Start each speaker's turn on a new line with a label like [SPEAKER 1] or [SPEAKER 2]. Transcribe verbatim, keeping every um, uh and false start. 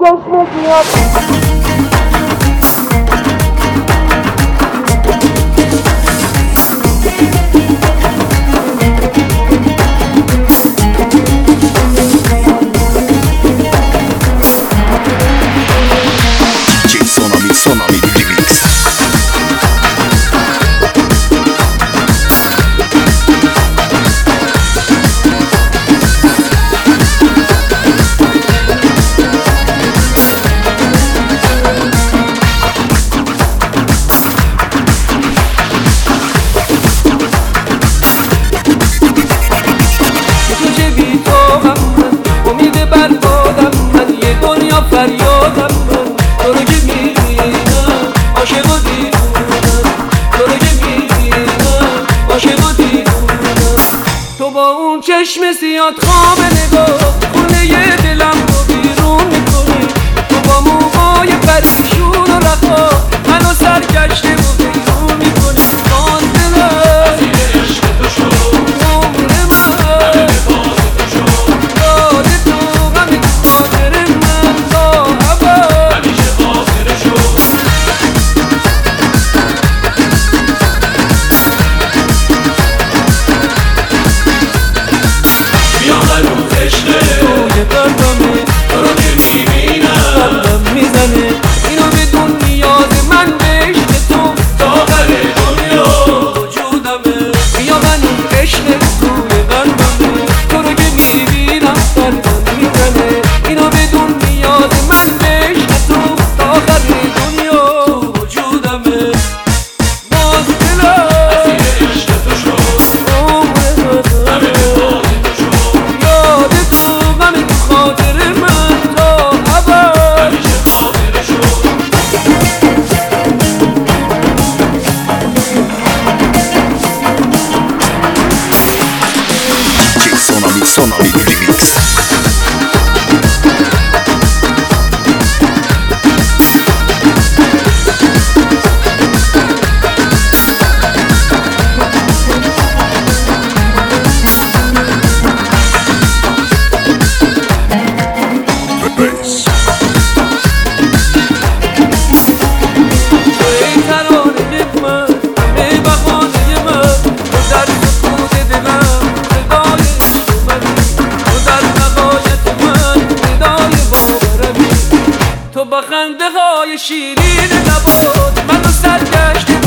[SPEAKER 1] چشمت میاد.
[SPEAKER 2] Sonami, Sonami Remix.
[SPEAKER 3] تو چه بی تو هم من امید بربادم من یه دنیا فریادم من تو رو که میبینم عاشق و دیوونم تو رو که میبینم عاشق و دیوونم تو با اون چشم سیاد خواب نگاه خونه ی دلم رو بیرون میکنی تو با موهای پریشون و رها منو سرگشته و بیرون میکنی جان دلم اینو بدون نیاز من به عشق تو تا آخر دنیا وجودمه بیا من اون عشق توی قلبمه تو رو که میبینم قلبم میزنه اینو بدون نیاز من به عشق تو تا آخر دنیا وجودمه باز دلم اسیر عشق تو شد عمر همه به باز تو شد یاد تو غم تو خاطر من تا ابد
[SPEAKER 2] Sonami, Sonami Remix.
[SPEAKER 3] تو با خنده های شیرین لبات منو سرگشته